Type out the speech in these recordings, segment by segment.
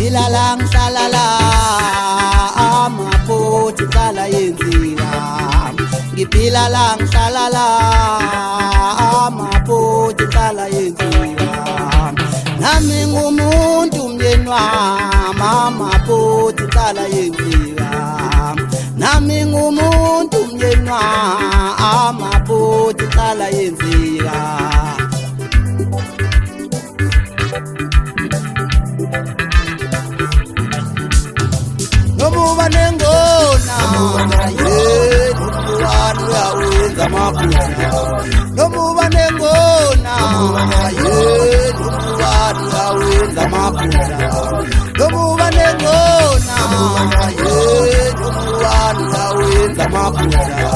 ngiphila la ngihlala la amaphutha iqala yenzika ngiphila la ngihlala la amaphutha iqala yenzika nami ngumuntu umyeni wami amaphutha iqala yenzika nami ngumuntu umyeni wami amaphutha iqala yenzika Nomuba nengona yena umntwana uyawenza amaphutha Nomuba nengona yena umntwana uyawenza amaphutha Nomuba nengona yena umntwana uyawenza amaphutha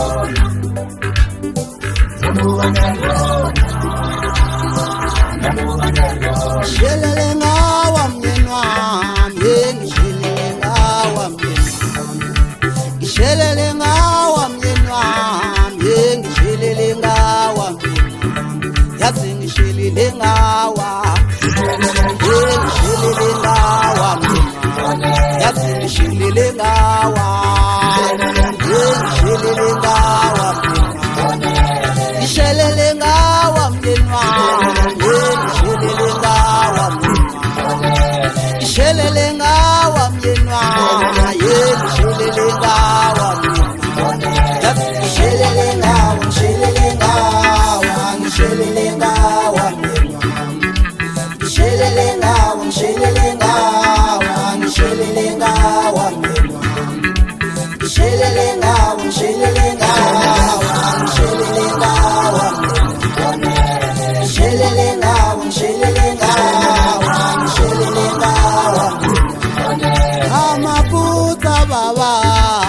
Shelele ngawa mnyeni wami yengishelele ngawa Ngishelele ngawa mnyeni wami yengishelele ngawa yazi ngishelele ngawa yengishelele ngawa yazi ngishelele ngawa yengishelele ngawa ngishelele ngawa mnyeni wami yengishelele ngawa ngishelele ngawa mnyeni wami yengishelele ngawa ngishelele ngawa ngishelele ngawa ngishelele ngawa ngishelele ngawa ngishelele ngawa ngishelele ngawa ngishelele ngawa ngishelele ngawa ngishelele ngawa ngishelele ngawa ngishelele ngawa ngishelele ngawa amaphutha baba